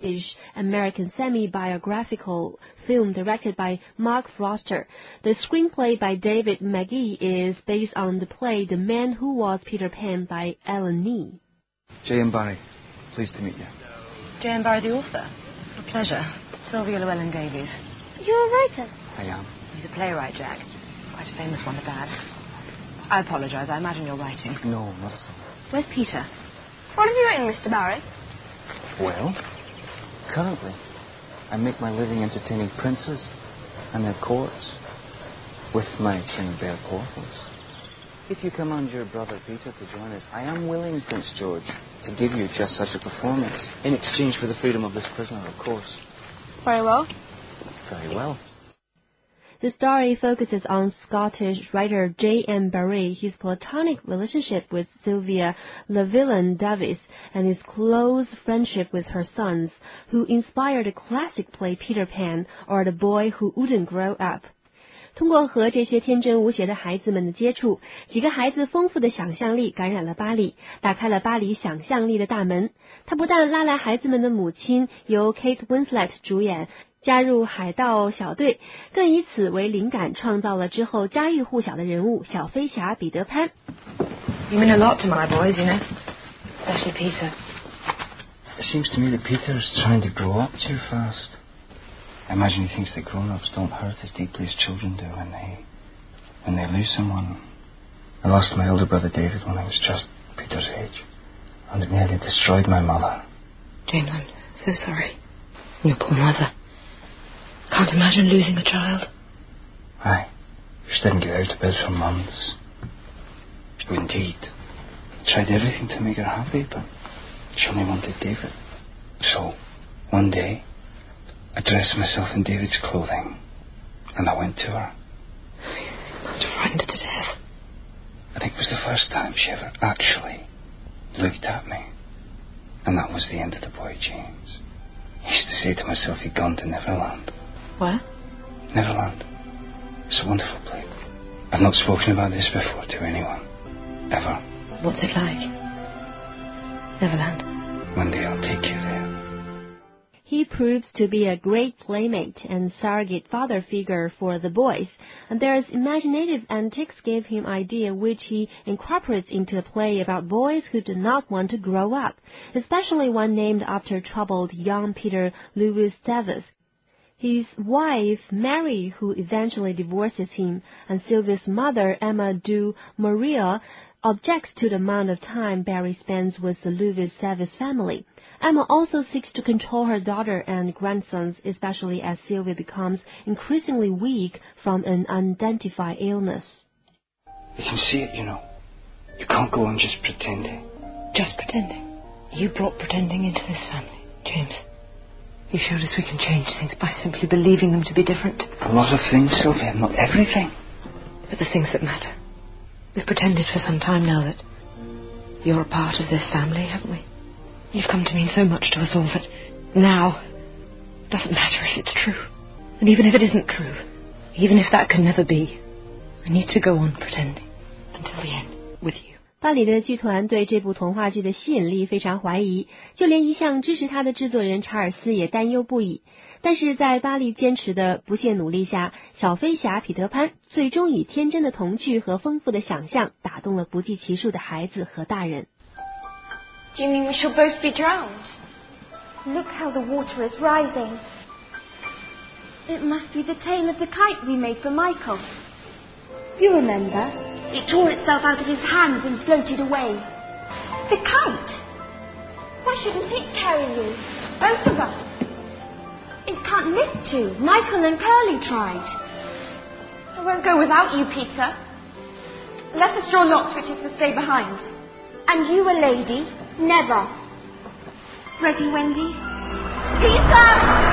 American semi-biographical film directed by Mark Foster. The screenplay by David Magee is based on the play The Man Who Was Peter Pan by Alan Nee. J.M. Barrie, pleased to meet you. J.M. Barrie, the author. A pleasure. Sylvia Llewellyn Davies. You're a writer? I am. He's a playwright, Jack. Quite a famous one at that. I apologise. I imagine you're writing. No, not so. Where's Peter? What have you written, Mr. Barrie? Well, currently, I make my living entertaining princes and their courts with my King Bear portals. If you command your brother Peter to join us, I am willing, Prince George, to give you just such a performance, in exchange for the freedom of this prisoner, of course. Very well. Very well. The story focuses on Scottish writer J.M. Barrie, his platonic relationship with Sylvia Llewellyn Davies, and his close friendship with her sons, who inspired the classic play Peter Pan, or The Boy Who Wouldn't Grow Up. 通过和这些天真无邪的孩子们的接触，几个孩子丰富的想象力感染了巴黎，打开了巴黎想象力的大门。他不但拉来孩子们的母亲，由 Kate Winslet 主演，加入海盗小队，更以此为灵感创造了之后家喻户晓的人物小飞侠彼得潘。 You mean a lot to my boys, you know, especially Peter. It seems to me that Peter is trying to grow up too fast. I imagine he thinks that grown-ups don't hurt as deeply as children do when they lose someone. I lost my older brother David when I was just Peter's age, and it nearly destroyed my mother. James, I'm so sorry. Your poor mother. Can't imagine losing a child. Aye. She didn't get out of bed for months. Oh, indeed. I tried everything to make her happy, but she only wanted David. So, one day, I dressed myself in David's clothing, and I went to her. You must have frightened her to death. I think it was the first time she ever actually looked at me. And that was the end of the boy James. I used to say to myself he'd gone to Neverland. Where? Neverland. It's a wonderful place. I've not spoken about this before to anyone. Ever. What's it like? Neverland. One day I'll take you there. He proves to be a great playmate and surrogate father figure for the boys, and their imaginative antics gave him idea which he incorporates into a play about boys who do not want to grow up, especially one named after troubled young Peter Louis Davies. His wife, Mary, who eventually divorces him, and Sylvia's mother, Emma du Maurier, objects to the amount of time Barrie spends with the Louis Davies family. Emma also seeks to control her daughter and grandsons, especially as Sylvia becomes increasingly weak from an unidentified illness. You can see it, you know. You can't go on just pretending. Just pretending? You brought pretending into this family, James. You showed us we can change things by simply believing them to be different. A lot of things, Sylvia, not everything. But the things that matter. We've pretended for some time now that you're a part of this family, haven't we? You've come to mean so much to us all that now it doesn't matter if it's true. And even if it isn't true, even if that can never be, I need to go on pretending until the end with you. 巴黎的剧团对这部童话剧的吸引力非常怀疑，就连一向支持他的制作人查尔斯也担忧不已。但是在巴黎坚持的不懈努力下，小飞侠彼得潘最终以天真的童趣和丰富的想象打动了不计其数的孩子和大人。 Do you mean we shall both be drowned? Look how the water is rising. It must be the tail of the kite we made for Michael. You remember? It tore itself out of his hands and floated away. The kite? Why shouldn't it carry you? Both of us. It can't lift to. Michael and Curly tried. I won't go without you, Peter. Let us draw lots which is to stay behind. And you a lady? Never. Ready, Wendy? Peter!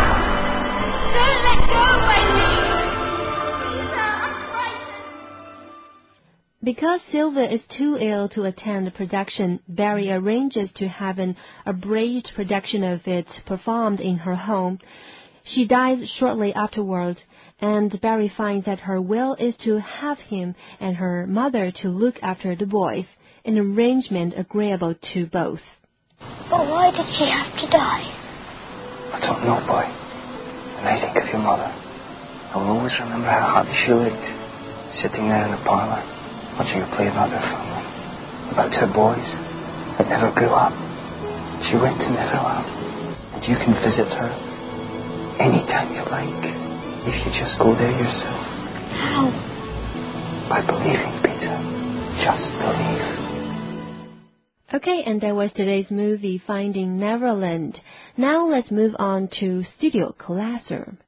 Don't let go, Wendy! Peter, I'm frightened. Because Sylvia is too ill to attend the production, Barrie arranges to have an abridged production of it performed in her home. She dies shortly afterwards, and Barrie finds that her will is to have him and her mother to look after the boys, an arrangement agreeable to both. But why did she have to die? I don't know, boy. When I think of your mother, I will always remember how happy she looked, sitting there in the parlour, watching her play about her family, about her boys that never grew up. She went to Neverland, and you can visit her anytime you like, if you just go there yourself. How? By believing, Peter. Just believe. Okay, and that was today's movie, Finding Neverland. Now let's move on to Studio Classroom.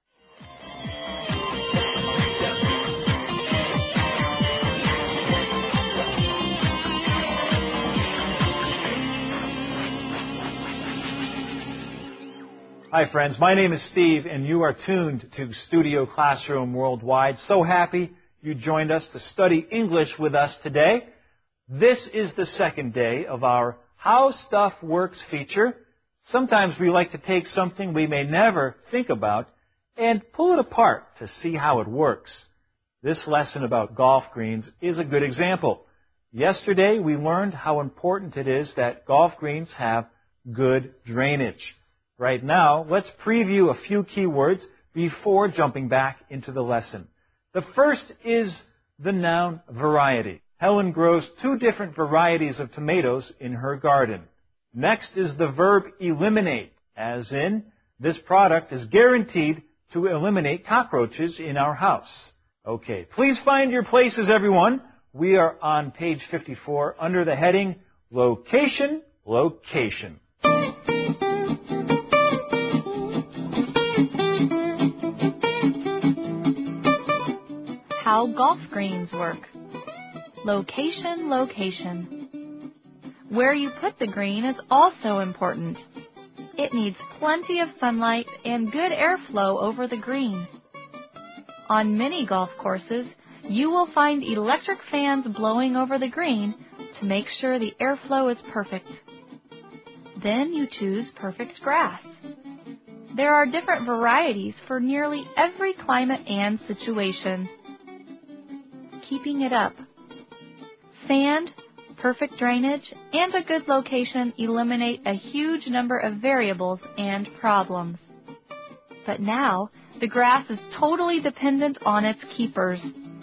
Hi friends, my name is Steve and you are tuned to Studio Classroom Worldwide. So happy you joined us to study English with us today. This is the second day of our How Stuff Works feature. Sometimes we like to take something we may never think about and pull it apart to see how it works. This lesson about golf greens is a good example. Yesterday we learned how important it is that golf greens have good drainage. Right now, let's preview a few key words before jumping back into the lesson. The first is the noun variety. Helen grows 2 different varieties of tomatoes in her garden. Next is the verb eliminate, as in, this product is guaranteed to eliminate cockroaches in our house. Okay, please find your places, everyone. We are on page 54 under the heading Location, Location. How golf greens work. Location, location. Where you put the green is also important. It needs plenty of sunlight and good airflow over the green. On many golf courses, you will find electric fans blowing over the green to make sure the airflow is perfect. Then you choose perfect grass. There are different varieties for nearly every climate and situation. Keeping it up. Sand, perfect drainage, and a good location eliminate a huge number of variables and problems. But now, the grass is totally dependent on its keepers.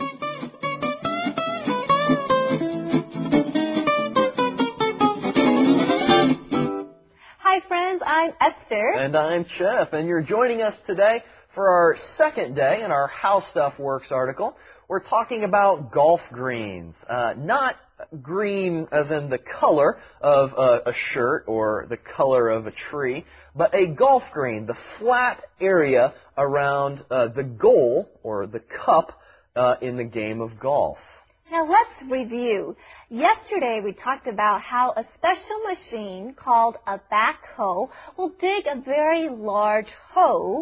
Hi friends, I'm Esther. And I'm Chef, and you're joining us today for our second day in our How Stuff Works article. We're talking about golf greens. Not green as in the color of a shirt or the color of a tree, but a golf green, the flat area around the goal or the cup in the game of golf. Now let's review. Yesterday we talked about how a special machine called a backhoe will dig a very large hole,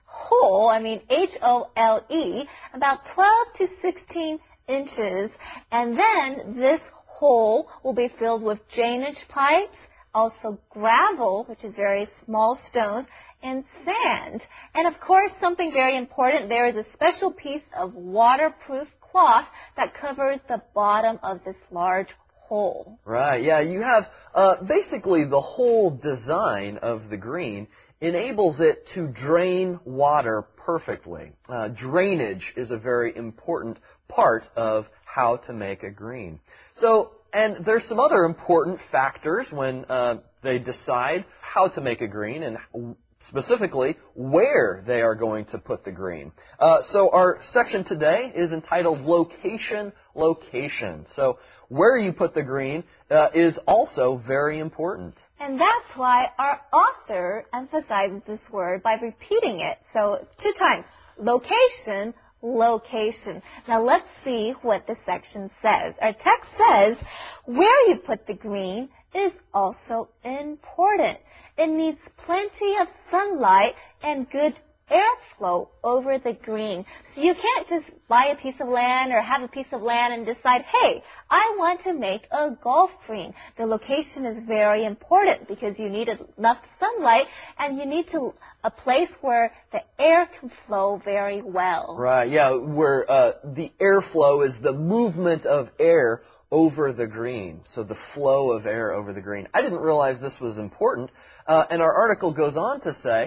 H-O-L-E, about 12 to 16 inches, and then this hole will be filled with drainage pipes, also gravel, which is very small stones, and sand. And of course, something very important, there is a special piece of waterproof cloth that covers the bottom of this large hole. Right, yeah, you have basically the whole design of the green enables it to drain water perfectly. Drainage is a very important part of how to make a green. So, and there's some other important factors when they decide how to make a green and specifically where they are going to put the green. So our section today is entitled Location, Location. So where you put the green is also very important. And that's why our author emphasizes this word by repeating it. So 2 times, location, location. Now let's see what the section says. Our text says, where you put the green is also important. It needs plenty of sunlight and good airflow over the green. So you can't just buy a piece of land or have a piece of land and decide, hey, I want to make a golf green. The location is very important because you need enough sunlight and you need a place where the air can flow very well. Right, yeah, where the airflow is the movement of air over the green, so the flow of air over the green. I didn't realize this was important, and our article goes on to say,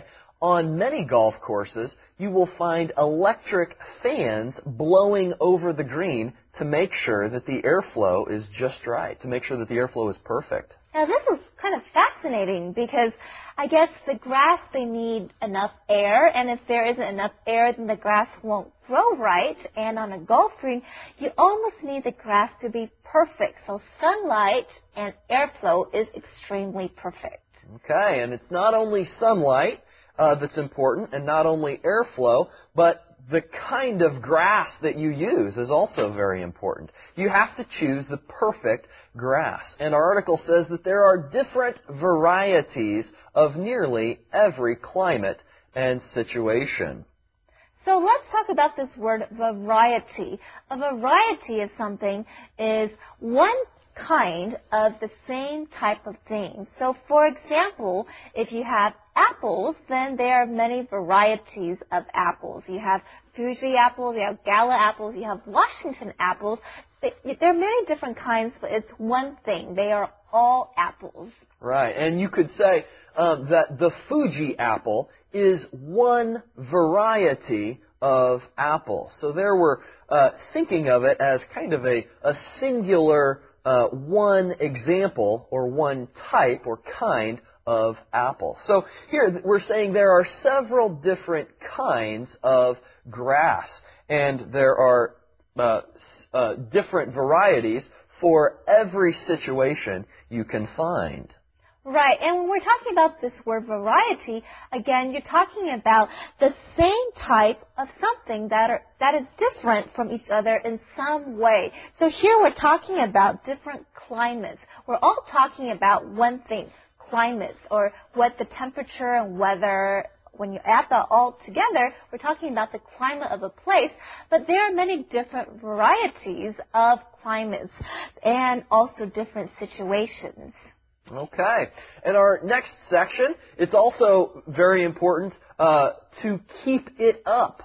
on many golf courses, you will find electric fans blowing over the green to make sure that the airflow is just right, to make sure that the airflow is perfect. Now, this is kind of fascinating because I guess the grass, they need enough air, and if there isn't enough air, then the grass won't grow right. And on a golf green, you almost need the grass to be perfect. So sunlight and airflow is extremely perfect. Okay, and it's not only sunlight that's important and not only airflow, but the kind of grass that you use is also very important. You have to choose the perfect grass. And our article says that there are different varieties of nearly every climate and situation. So let's talk about this word variety. A variety of something is one kind of the same type of thing. So for example, if you have apples, then there are many varieties of apples. You have Fuji apples, you have Gala apples, you have Washington apples. There are many different kinds, but it's one thing. They are all apples. Right, and you could say that the Fuji apple is one variety of apple. So there we're thinking of it as kind of a singular one example or one type or kind of apple. So here we're saying there are several different kinds of grass, and there are different varieties for every situation you can find. Right, and when we're talking about this word variety, again, you're talking about the same type of something that is different from each other in some way. So here we're talking about different climates. We're all talking about one thing, climates, or what the temperature and weather. When you add that all together, we're talking about the climate of a place, but there are many different varieties of climates and also different situations. Okay. In our next section, it's also very important to keep it up,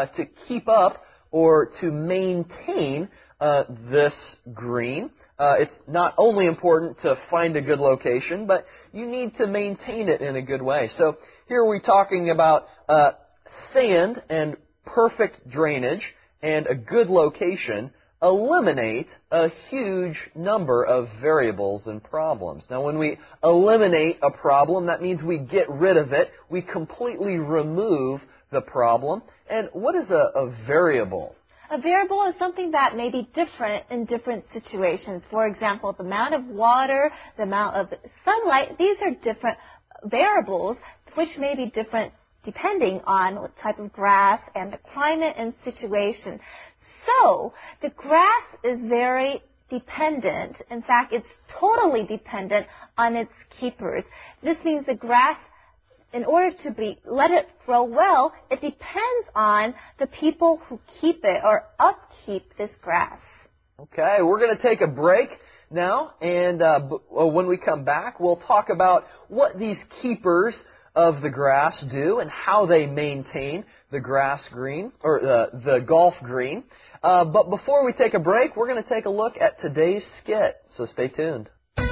or to maintain this green. It's not only important to find a good location, but you need to maintain it in a good way. So here we're talking about sand and perfect drainage and a good location eliminate a huge number of variables and problems. Now, when we eliminate a problem, that means we get rid of it. We completely remove the problem. And what is a variable? A variable is something that may be different in different situations. For example, the amount of water, the amount of sunlight, these are different variables which may be different depending on what type of grass and the climate and situation. So the grass is very dependent. In fact, it's totally dependent on its keepers. This means the grass, in order to let it grow well, it depends on the people who keep it or upkeep this grass. Okay, we're going to take a break now, and when we come back, we'll talk about what these keepers of the grass do and how they maintain the grass green, or the golf green. But before we take a break, we're going to take a look at today's skit, so stay tuned.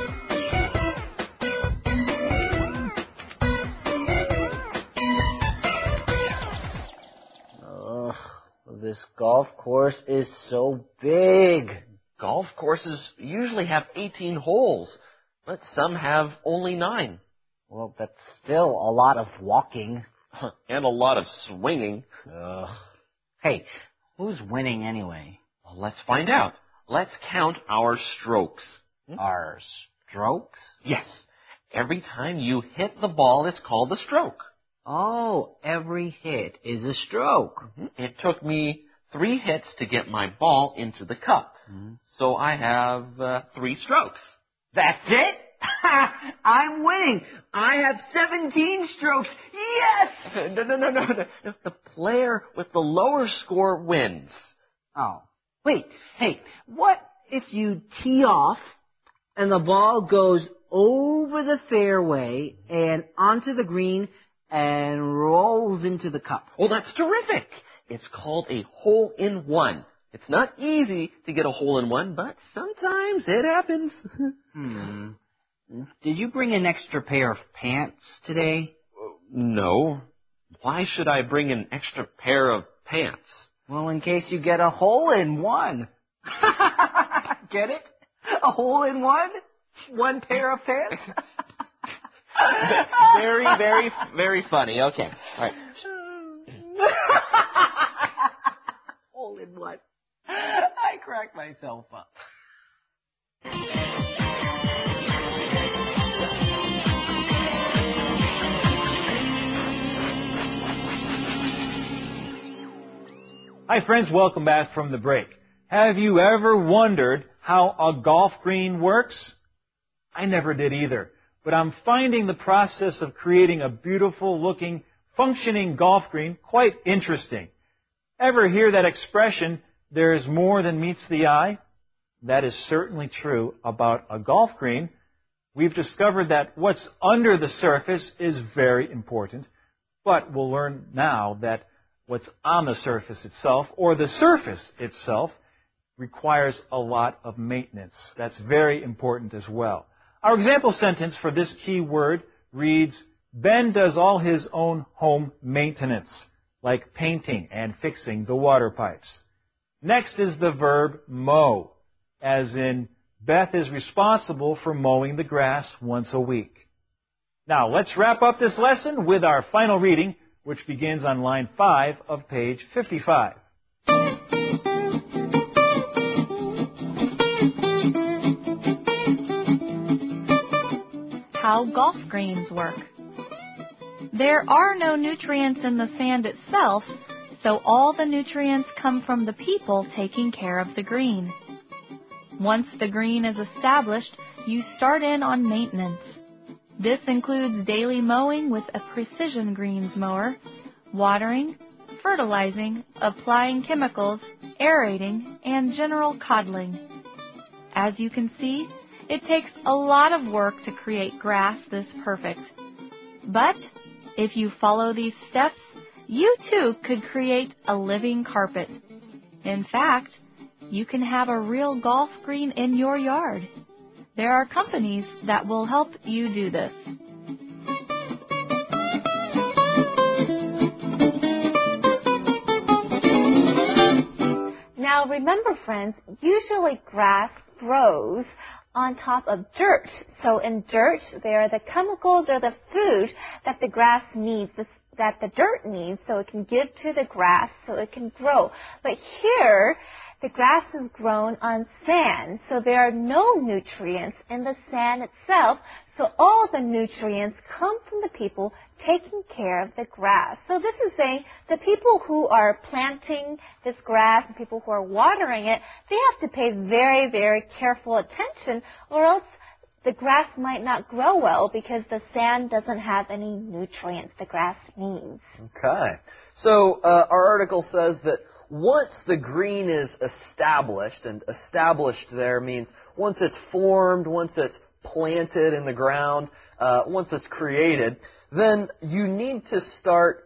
This golf course is so big. Golf courses usually have 18 holes, but some have only 9. Well, that's still a lot of walking. And a lot of swinging. Hey, who's winning anyway? Well, let's find out. Let's count our strokes. Our strokes? Yes. Every time you hit the ball, it's called a stroke. Oh, every hit is a stroke. It took me 3 hits to get my ball into the cup. So I have 3 strokes. That's it? I'm winning. I have 17 strokes. Yes! No. The player with the lower score wins. Oh. Wait. Hey, what if you tee off and the ball goes over the fairway and onto the green and rolls into the cup? Well, that's terrific. It's called a hole-in-one. It's not easy to get a hole-in-one, but sometimes it happens. Did you bring an extra pair of pants today? No. why should I bring an extra pair of pants? Well, in case you get a hole-in-one. Get it? A hole-in-one? One pair of pants? Very, very, very funny. Okay. All right. Hole-in-one. I cracked myself up. Hi friends, welcome back from the break. Have you ever wondered how a golf green works? I never did either, but I'm finding the process of creating a beautiful looking, functioning golf green quite interesting. Ever hear that expression, there is more than meets the eye? That is certainly true about a golf green. We've discovered that what's under the surface is very important, but we'll learn now that what's on the surface itself, or the surface itself, requires a lot of maintenance. That's very important as well. Our example sentence for this key word reads, Ben does all his own home maintenance, like painting and fixing the water pipes. Next is the verb mow, as in Beth is responsible for mowing the grass once a week. Now, let's wrap up this lesson with our final reading, which begins on line 5 of page 55. How golf greens work. There are no nutrients in the sand itself, so all the nutrients come from the people taking care of the green. Once the green is established, you start in on maintenance. This includes daily mowing with a precision greens mower, watering, fertilizing, applying chemicals, aerating, and general coddling. As you can see, it takes a lot of work to create grass this perfect. But if you follow these steps, you too could create a living carpet. In fact, you can have a real golf green in your yard. There are companies that will help you do this. Now remember, friends, usually grass grows on top of dirt. So in dirt, there are the chemicals or the food that the grass needs, that the dirt needs, so it can give to the grass so it can grow. But here, the grass is grown on sand, so there are no nutrients in the sand itself, so all the nutrients come from the people taking care of the grass. So this is saying the people who are planting this grass and people who are watering it, they have to pay very, very careful attention, or else the grass might not grow well because the sand doesn't have any nutrients the grass needs. Okay. So our article says that once the green is established, and established there means once it's formed, once it's planted in the ground, once it's created, then you need to start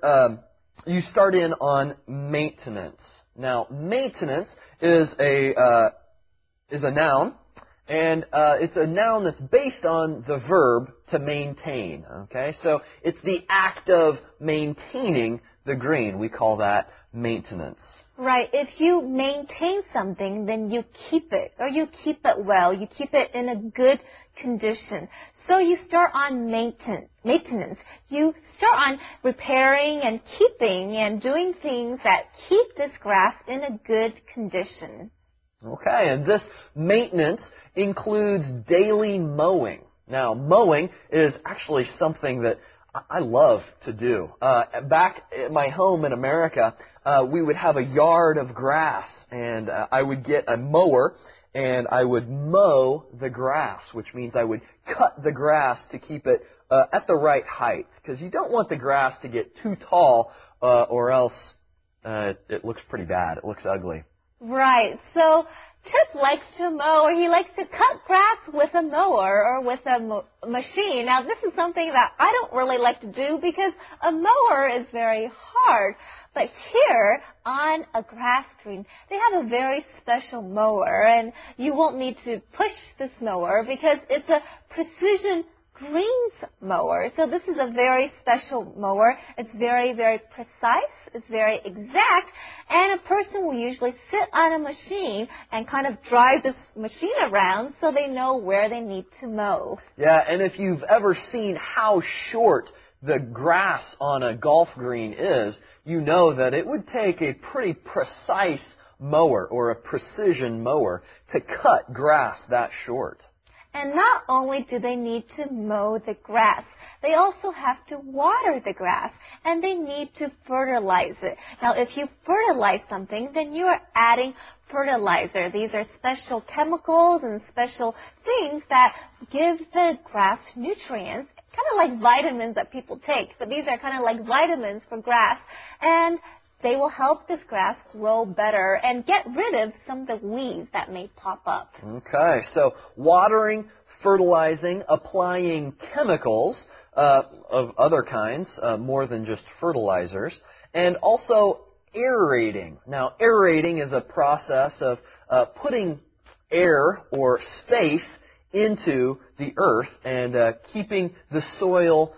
in on maintenance. Now, maintenance is a noun, and it's a noun that's based on the verb to maintain. Okay, so it's the act of maintaining the green. We call that maintenance. Right. If you maintain something, then you keep it, or you keep it well. You keep it in a good condition. So you start on maintenance. You start on repairing and keeping and doing things that keep this grass in a good condition. Okay, and this maintenance includes daily mowing. Now, mowing is actually something that I love to do. Back at my home in America, we would have a yard of grass, and I would get a mower, and I would mow the grass, which means I would cut the grass to keep it at the right height, because you don't want the grass to get too tall, or else it looks pretty bad. It looks ugly. Right. So Chip likes to mow, or he likes to cut grass with a mower or with a machine. Now, this is something that I don't really like to do because a mower is very hard. But here on a grass green, they have a very special mower, and you won't need to push this mower because it's a precision greens mower. So this is a very special mower. It's very, very precise. It's very exact. And a person will usually sit on a machine and kind of drive this machine around so they know where they need to mow. Yeah, and if you've ever seen how short the grass on a golf green is, you know that it would take a pretty precise mower or a precision mower to cut grass that short. And not only do they need to mow the grass, they also have to water the grass, and they need to fertilize it. Now, if you fertilize something, then you are adding fertilizer. These are special chemicals and special things that give the grass nutrients, kind of like vitamins that people take. But these are kind of like vitamins for grass, and they will help this grass grow better and get rid of some of the weeds that may pop up. Okay, so watering, fertilizing, applying chemicals of other kinds, more than just fertilizers, and also aerating. Now, aerating is a process of putting air or space into the earth and keeping the soil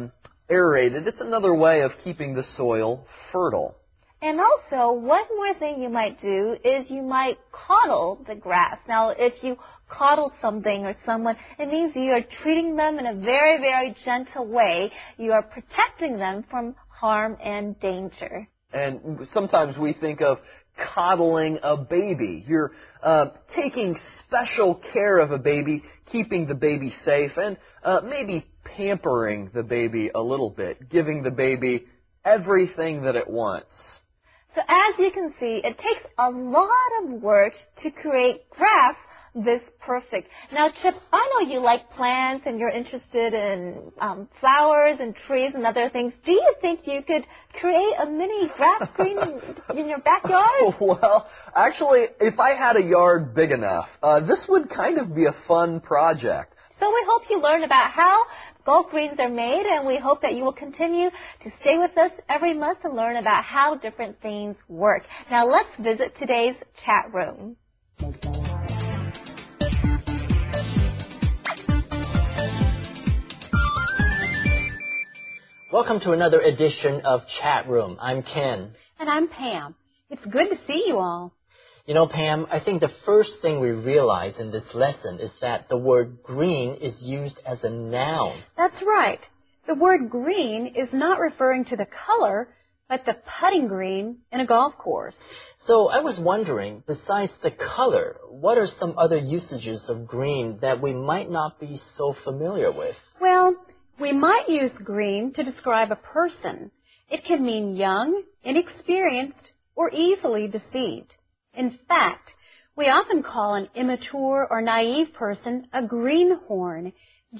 aerated. It's another way of keeping the soil fertile. And also, one more thing you might do is you might coddle the grass. Now, if you coddle something or someone, it means you are treating them in a very, very gentle way. You are protecting them from harm and danger. And sometimes we think of coddling a baby. You're taking special care of a baby, keeping the baby safe, and maybe pampering the baby a little bit, giving the baby everything that it wants. So as you can see, it takes a lot of work to create grass this perfect. Now, Chip, I know you like plants and you're interested in flowers and trees and other things. Do you think you could create a mini grass green in your backyard? Well, actually, if I had a yard big enough, this would kind of be a fun project. So we hope you learn about how golf greens are made, and we hope that you will continue to stay with us every month and learn about how different things work. Now let's visit today's chat room. Welcome to another edition of Chat Room. I'm Ken. And I'm Pam. It's good to see you all. You know, Pam, I think the first thing we realize in this lesson is that the word green is used as a noun. That's right. The word green is not referring to the color, but the putting green in a golf course. So I was wondering, besides the color, what are some other usages of green that we might not be so familiar with? Well, we might use green to describe a person. It can mean young, inexperienced, or easily deceived. In fact, we often call an immature or naive person a greenhorn,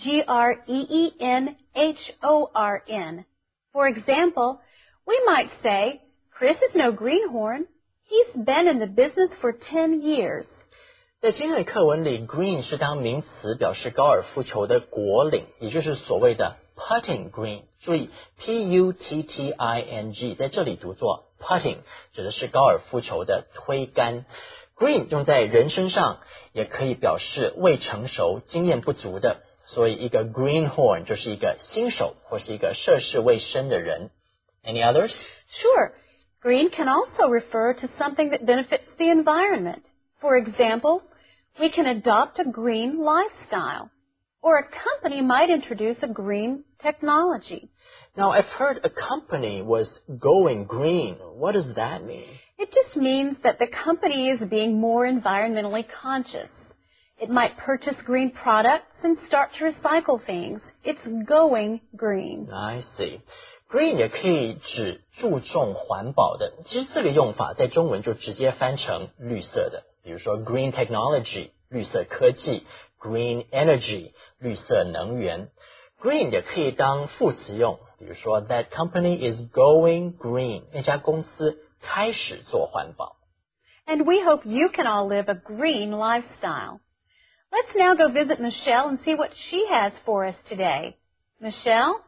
Greenhorn. For example, we might say, Chris is no greenhorn. He's been in the business for 10 years. 在今天的课文里 ，green 是当名词表示高尔夫球的果岭，也就是所谓的 putting green。注意 P-U-T-T-I-N-G， 在这里读作 putting， 指的是高尔夫球的推杆。Green 用在人身上，也可以表示未成熟、经验不足的，所以一个 greenhorn 就是一个新手或是一个涉世未深的人。Any others? Sure. Green can also refer to something that benefits the environment. For example, we can adopt a green lifestyle, or a company might introduce a green technology. Now, I've heard a company was going green. What does that mean? It just means that the company is being more environmentally conscious. It might purchase green products and start to recycle things. It's going green. I see. Green 也可以指注重环保的，其实这个用法在中文就直接翻成绿色的，比如说 green technology 绿色科技 ，green energy 绿色能源。Green 也可以当副词用，比如说 that company is going green， 那家公司开始做环保。 And we hope you can all live a green lifestyle. Let's now go visit Michelle and see what she has for us today. Michelle?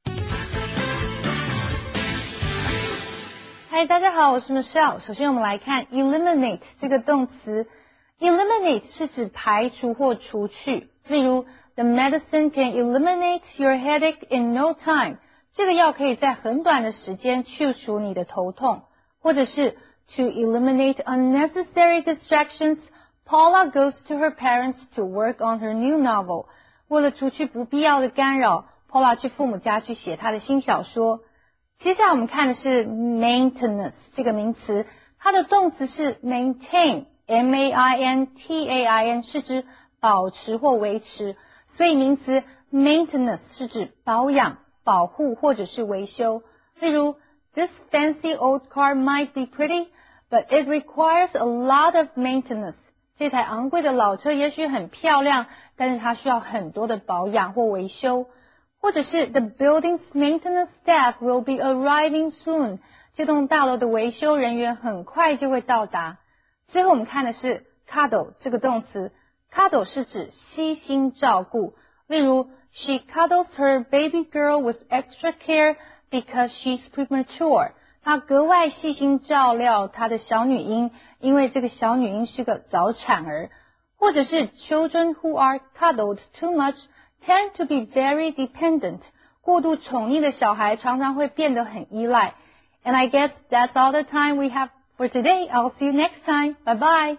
嗨，大家好，我是 Michelle。首先我们来看 eliminate 这个动词。eliminate 是指排除或除去。例如 The medicine can eliminate your headache in no time. 这个药可以在很短的时间去除你的头痛。或者是 To eliminate unnecessary distractions, Paula goes to her parents to work on her new novel. 为了除去不必要的干扰， Paula 去父母家去写她的新小说。接下来我们看的是 maintenance 这个名词，它的动词是 maintain, M-A-I-N-T-A-I-N 是指保持或维持，所以名词 maintenance 是指保养、保护或者是维修。例如 This fancy old car might be pretty, but it requires a lot of maintenance. 这台昂贵的老车也许很漂亮，但是它需要很多的保养或维修。或者是 The building's maintenance staff will be arriving soon. 这栋大楼的维修人员很快就会到达。最后我们看的是 cuddle 这个动词。cuddle 是指悉心照顾。例如 She cuddles her baby girl with extra care because she's premature. 她格外细心照料她的小女婴，因为这个小女婴是个早产儿。或者是 Children who are cuddled too much tend to be very dependent. 过度宠溺的小孩常常会变得很依赖。And I guess that's all the time we have for today. I'll see you next time. Bye bye.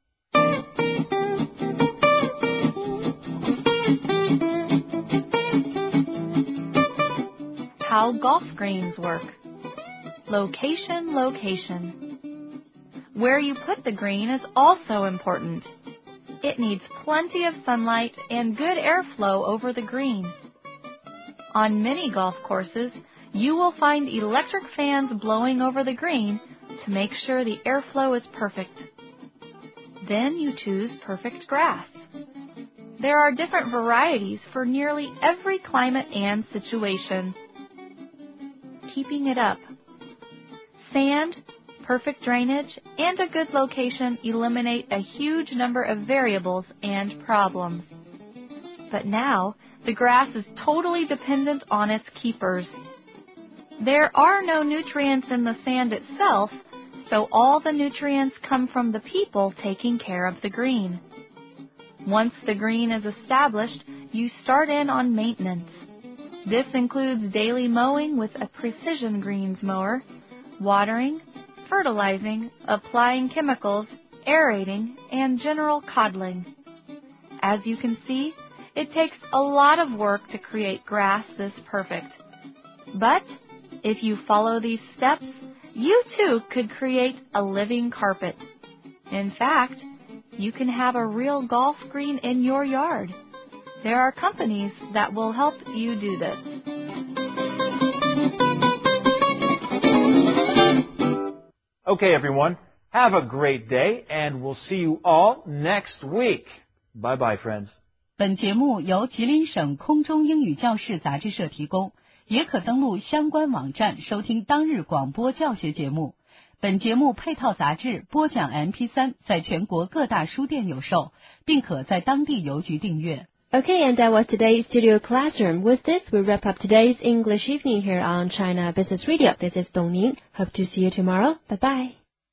How golf greens work. Location, location. Where you put the green is also important. It needs plenty of sunlight and good airflow over the green. On many golf courses, you will find electric fans blowing over the green to make sure the airflow is perfect. Then you choose perfect grass. There are different varieties for nearly every climate and situation. Keeping it up. Sand, perfect drainage, and a good location eliminate a huge number of variables and problems. But now, the grass is totally dependent on its keepers. There are no nutrients in the sand itself, so all the nutrients come from the people taking care of the green. Once the green is established, you start in on maintenance. This includes daily mowing with a precision greens mower, watering, fertilizing, applying chemicals, aerating, and general coddling. As you can see, it takes a lot of work to create grass this perfect. But if you follow these steps, you too could create a living carpet. In fact, you can have a real golf green in your yard. There are companies that will help you do this. Okay, everyone. Have a great day, and we'll see you all next week. Bye-bye, friends. 本节目由吉林省空中英语教室杂志社提供，也可登录相关网站收听当日广播教学节目。本节目配套杂志、播讲 MP3 在全国各大书店有售，并可在当地邮局订阅。 Okay, and that was today's Studio Classroom. With this, we wrap up today's English evening here on China Business Radio. This is Dong Ning. Hope to see you tomorrow. Bye-bye.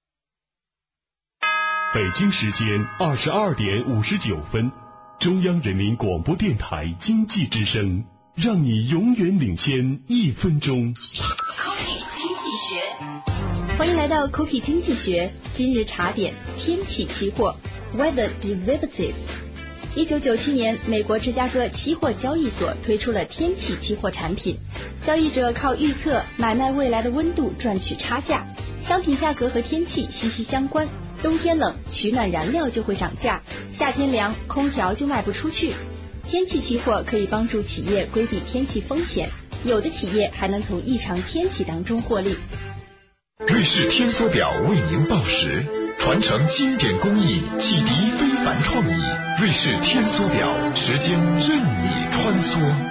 北京时间22点59分，中央人民广播电台经济之声，让你永远领先1分钟。 Cookie 经济学， 欢迎来到 Cookie 经济学今日茶点天气期货 Weather Derivatives。1997年，美国芝加哥期货交易所推出了天气期货产品，交易者靠预测买卖未来的温度赚取差价。商品价格和天气息息相关，冬天冷，取暖燃料就会涨价；夏天凉，空调就卖不出去。天气期货可以帮助企业规避天气风险，有的企业还能从异常天气当中获利。 瑞士天梭表为您报时，传承经典工艺，启迪非凡创意。瑞士天梭表，时间任你穿梭。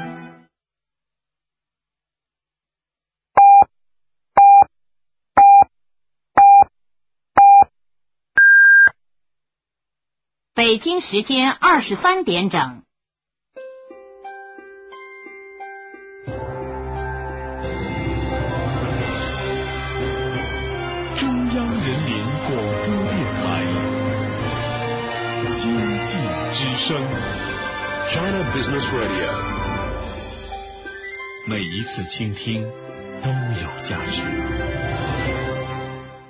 北京时间23点整。 中央人民广播电台经济之声。 China Business Radio。 每一次倾听都有价值。